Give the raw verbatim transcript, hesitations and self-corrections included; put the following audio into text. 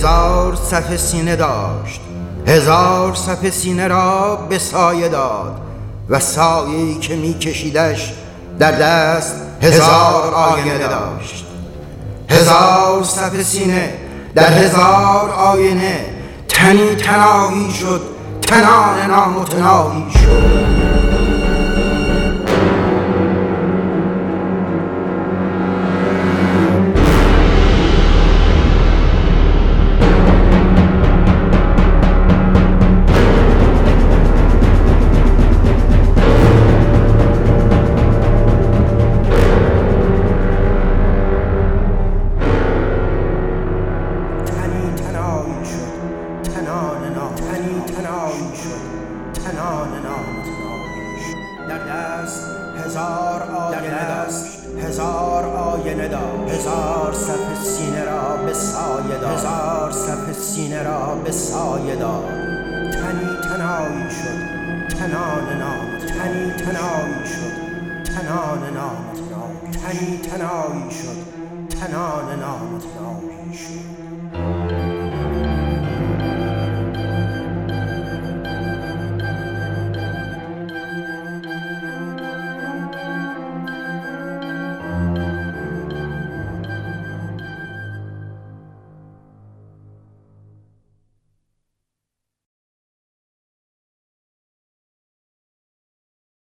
هزار صف سینه داشت، هزار صف سینه را به سایه داد و سایه‌ای که می کشیدش در دست هزار آینه داشت. هزار صف سینه در هزار آینه، تنی تناهی شد، تنان نامتناهی شد. در دست هزار آینه داشت، هزار آینه داشت، هزار صف سینه را به سایه داد، هزار صف سینه را به سایه داد. تنی تنایی شد، تنان نام، تنی تنایی شد، تنان نام، تنی تنایی شد، تنان نام شد.